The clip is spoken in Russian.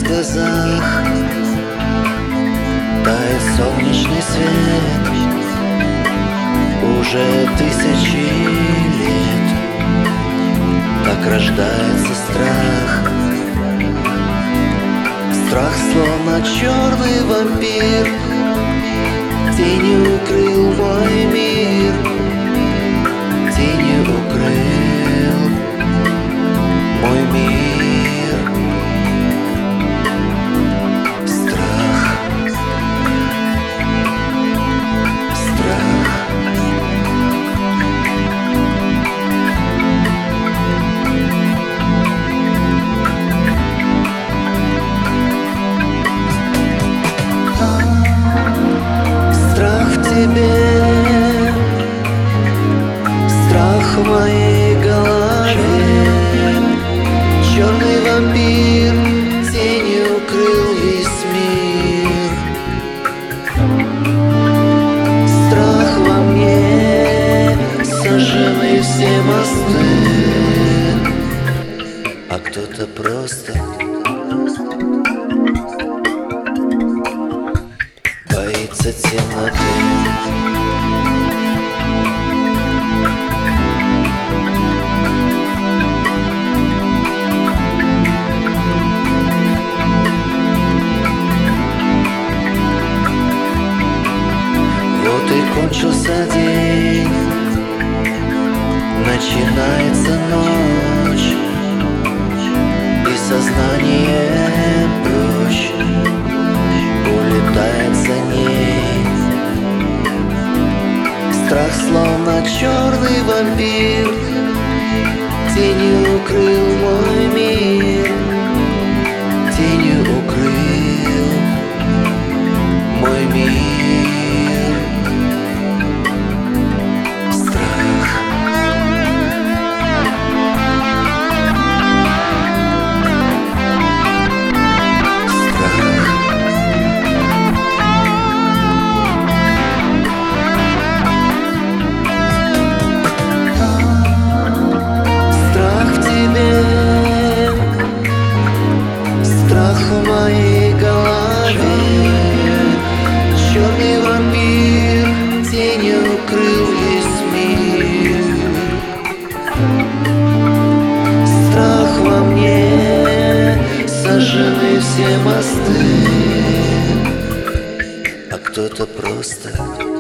глазах тает солнечный свет. Уже тысячи лет так рождается страх. Страх, словно черный вампир, тенью укрыл мой мир, тенью укрыл мой мир. Страх, страх. Страх в тебе, страх в моей голове. Черный вампир тенью укрыл весь мир. Страх во мне, сожжены все мосты, а кто-то просто боится темноты. Вот и кончился день, начинается ночь, и сознание прочь улетает за ней. Страх, словно черный вампир, тенью укрыл мой мир, тенью укрыл мой мир. В моей голове черный вампир тенью укрыл весь мир. Страх во мне, сожжены все мосты, а кто-то просто